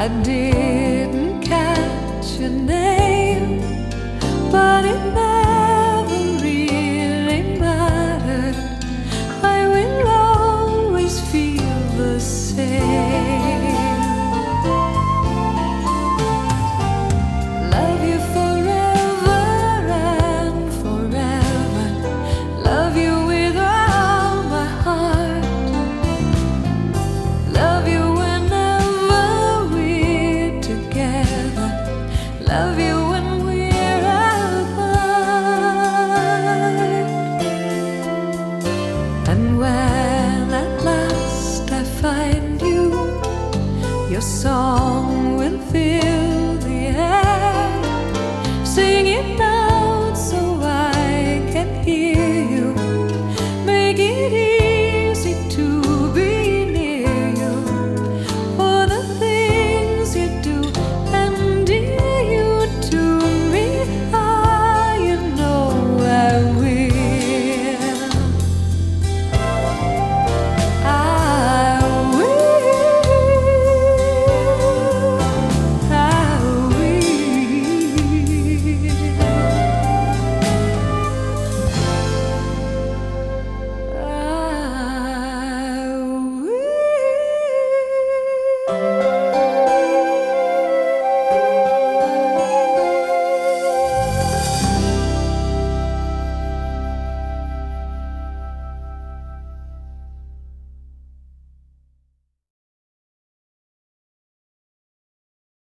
I didn't catch your name, but it never really mattered. I will always feel the same. Love you forever and forever. Love you with all my heart. Love you whenever we're together. Love you when we're apart. And when at last I find you, your song